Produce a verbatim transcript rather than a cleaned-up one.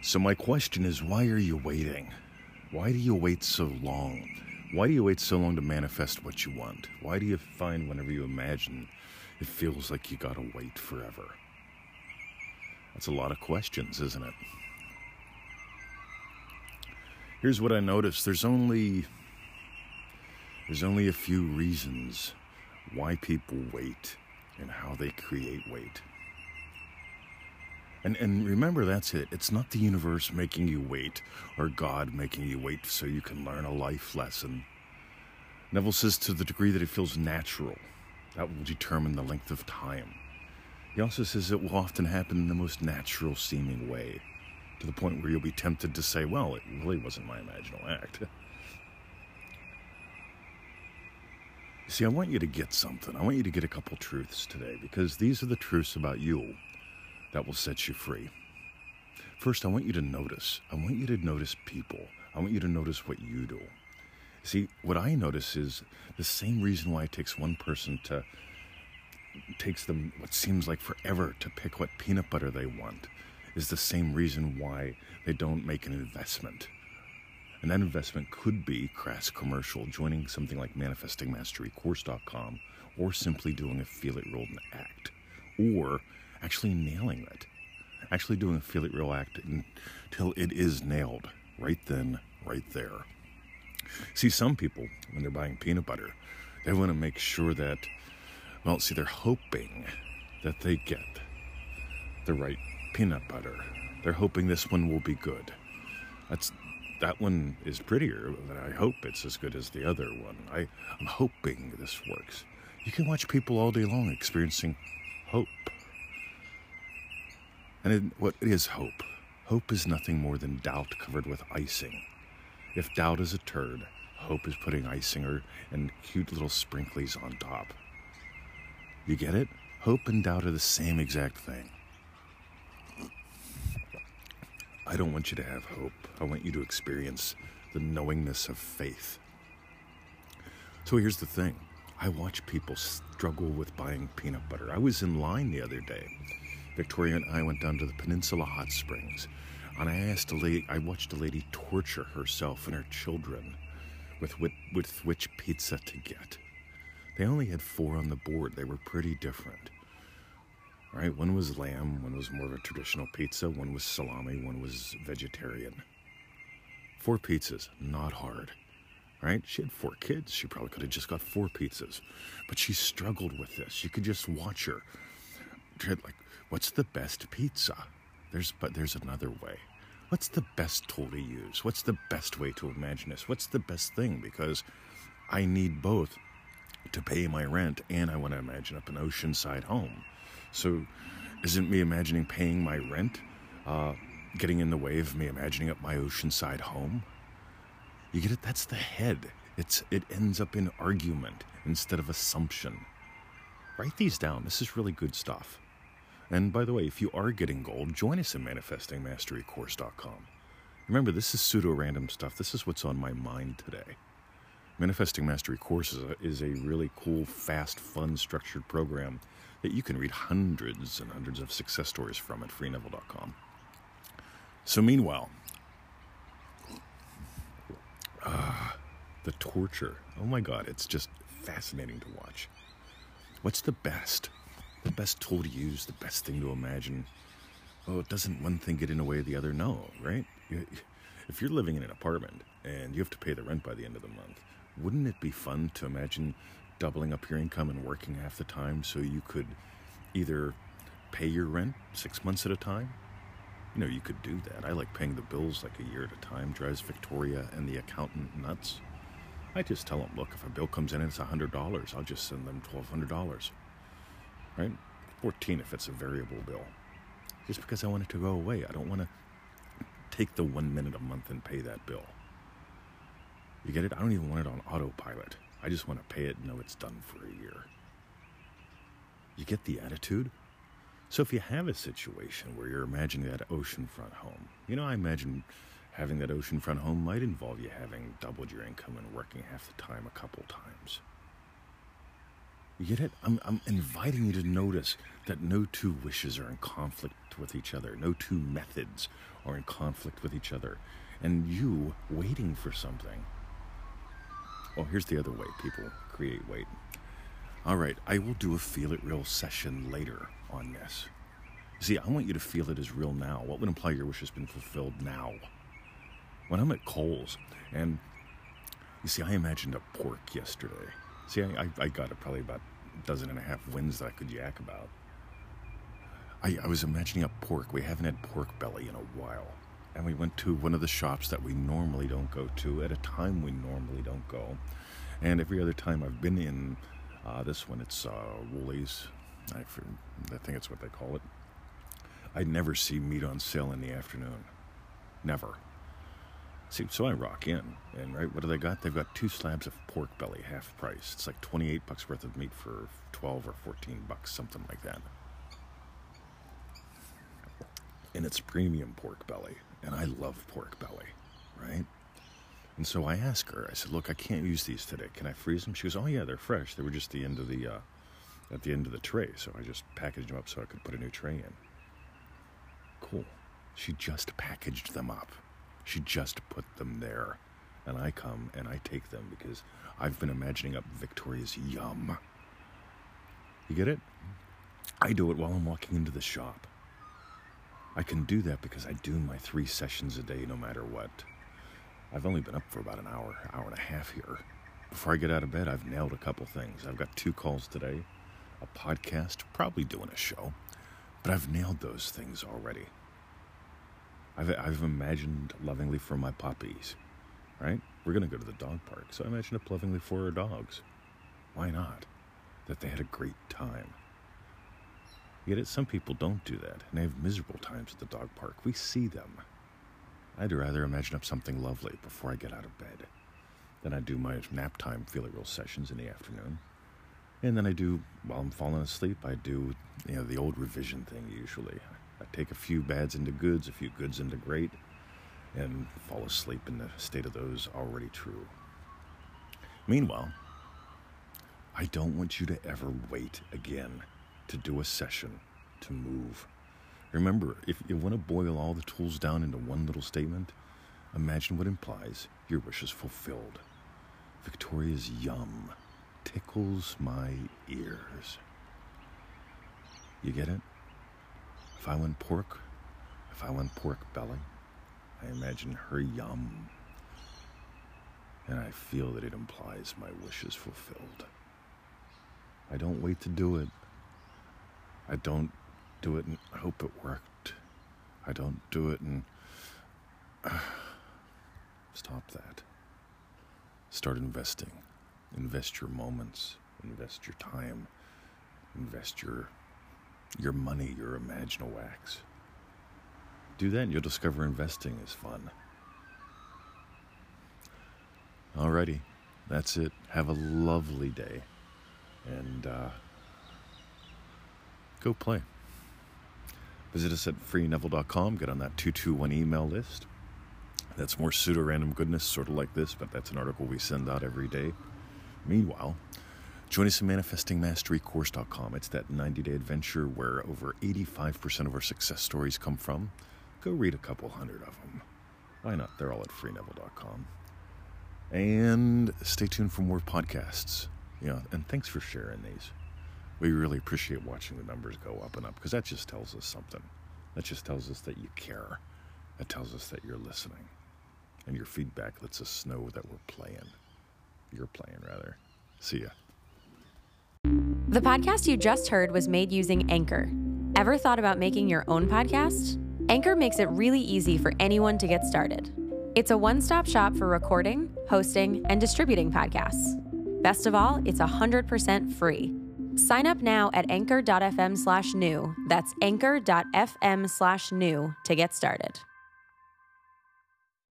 So my question is, why are you waiting? Why do you wait so long? Why do you wait so long to manifest what you want? Why do you find whenever you imagine, it feels like you gotta wait forever? That's a lot of questions, isn't it? Here's what I noticed. There's only, there's only a few reasons why people wait and how they create wait. And and remember, that's it. It's not the universe making you wait or God making you wait so you can learn a life lesson. Neville says to the degree that it feels natural, that will determine the length of time. He also says it will often happen in the most natural seeming way, to the point where you'll be tempted to say, well, it really wasn't my imaginal act. See, I want you to get something. I want you to get a couple truths today, because these are the truths about you that will set you free. First, I want you to notice. I want you to notice people. I want you to notice what you do. See, what I notice is the same reason why it takes one person to, takes them what seems like forever to pick what peanut butter they want, is the same reason why they don't make an investment. And that investment could be crass commercial, joining something like manifesting mastery course dot com, or simply doing a Feel It Real Act, or actually nailing it. Actually doing a Feel It Real Act until it is nailed, right then, right there. See, some people, when they're buying peanut butter, they want to make sure that, well, see, they're hoping that they get the right peanut butter. They're hoping this one will be good. That's That one is prettier, but I hope it's as good as the other one. I, I'm hoping this works. You can watch people all day long experiencing hope. And it, what is hope? Hope is nothing more than doubt covered with icing. If doubt is a turd, hope is putting icing or and cute little sprinklies on top. You get it? Hope and doubt are the same exact thing. I don't want you to have hope. I want you to experience the knowingness of faith. So here's the thing. I watch people struggle with buying peanut butter. I was in line the other day. Victoria and I went down to the Peninsula Hot Springs, and I asked a lady, I watched a lady torture herself and her children with, with, with which pizza to get. They only had four on the board. They were pretty different. Right? One was lamb, one was more of a traditional pizza, one was salami, one was vegetarian. Four pizzas, not hard. Right? She had four kids. She probably could have just got four pizzas. But she struggled with this. You could just watch her. Like, what's the best pizza? There's but there's another way. What's the best tool to use? What's the best way to imagine this? What's the best thing? Because I need both to pay my rent, and I want to imagine up an oceanside home. So isn't me imagining paying my rent uh, getting in the way of me imagining up my oceanside home? You get it? That's the head. It's It ends up in argument instead of assumption. Write these down. This is really good stuff. And by the way, if you are getting gold, join us in manifesting mastery course dot com. Remember, this is pseudo-random stuff. This is what's on my mind today. Manifesting Mastery Course is a, is a really cool, fast, fun, structured program that you can read hundreds and hundreds of success stories from at free neville dot com. So meanwhile, uh, the torture. Oh my God, it's just fascinating to watch. What's the best? The best tool to use, the best thing to imagine. Oh, doesn't one thing get in the way of the other? No, right? If you're living in an apartment and you have to pay the rent by the end of the month, wouldn't it be fun to imagine doubling up your income and working half the time so you could either pay your rent six months at a time? You know, you could do that. I like paying the bills like a year at a time. Drives Victoria and the accountant nuts. I just tell them, look, if a bill comes in and it's one hundred dollars, I'll just send them twelve hundred dollars. Right? fourteen if it's a variable bill. Just because I want it to go away. I don't want to take the one minute a month and pay that bill. You get it? I don't even want it on autopilot. I just want to pay it and know it's done for a year. You get the attitude? So if you have a situation where you're imagining that oceanfront home, you know, I imagine having that oceanfront home might involve you having doubled your income and working half the time a couple times. You get it? I'm, I'm inviting you to notice that no two wishes are in conflict with each other. No two methods are in conflict with each other. And you waiting for something. Oh, here's the other way people create wait. All right, I will do a Feel It Real session later on this. See, I want you to feel it as real now. What would imply your wish has been fulfilled now? When I'm at Kohl's, and you see, I imagined a pork yesterday. See, I, I, I got probably about a dozen and a half wins that I could yak about. I, I was imagining a pork. We haven't had pork belly in a while. And we went to one of the shops that we normally don't go to at a time we normally don't go. And every other time I've been in uh, this one, it's uh, Woolies. I, I think it's what they call it. I never see meat on sale in the afternoon. Never. See, so I rock in, and right, what do they got? They've got two slabs of pork belly, half price. It's like twenty-eight bucks worth of meat for twelve or fourteen bucks, something like that. And it's premium pork belly, and I love pork belly, right? And so I ask her, I said, look, I can't use these today. Can I freeze them? She goes, oh yeah, they're fresh. They were just the end of the, uh, at the end of the tray, so I just packaged them up so I could put a new tray in. Cool. She just packaged them up. She just put them there. And I come and I take them because I've been imagining up Victoria's yum. You get it? I do it while I'm walking into the shop. I can do that because I do my three sessions a day no matter what. I've only been up for about an hour, hour and a half here. Before I get out of bed, I've nailed a couple things. I've got two calls today, a podcast, probably doing a show, but I've nailed those things already. I've, I've imagined lovingly for my puppies, right? We're going to go to the dog park, so I imagined up lovingly for our dogs. Why not? That they had a great time. Yet it, some people don't do that, and they have miserable times at the dog park. We see them. I'd rather imagine up something lovely before I get out of bed. Then I do my nap time Feel It Real sessions in the afternoon. And then I do, while I'm falling asleep, I do, you know, the old revision thing usually. I take a few bads into goods, a few goods into great, and fall asleep in the state of those already true. Meanwhile, I don't want you to ever wait again to do a session, to move. Remember, if you want to boil all the tools down into one little statement, imagine what implies your wish is fulfilled. Victoria's yum tickles my ears. You get it? If I want pork, if I want pork belly, I imagine her yum. And I feel that it implies my wish is fulfilled. I don't wait to do it. I don't do it and hope it worked. I don't do it and... Uh, stop that. Start investing. Invest your moments. Invest your time. Invest your your money, your Imagine Wax. Do that and you'll discover investing is fun. Alrighty, that's it. Have a lovely day. And uh, go play. Visit us at free neville dot com. Get on that two two one email list. That's more pseudo-random goodness, sort of like this, but that's an article we send out every day. Meanwhile, join us at manifesting mastery course dot com. It's that ninety-day adventure where over eighty-five percent of our success stories come from. Go read a couple hundred of them. Why not? They're all at free neville dot com. And stay tuned for more podcasts. Yeah, and thanks for sharing these. We really appreciate watching the numbers go up and up because that just tells us something. That just tells us that you care. That tells us that you're listening. And your feedback lets us know that we're playing. You're playing, rather. See ya. The podcast you just heard was made using Anchor. Ever thought about making your own podcast? Anchor makes it really easy for anyone to get started. It's a one-stop shop for recording, hosting, and distributing podcasts. Best of all, it's one hundred percent free. Sign up now at anchor dot f m slash new. That's anchor dot f m slash new to get started.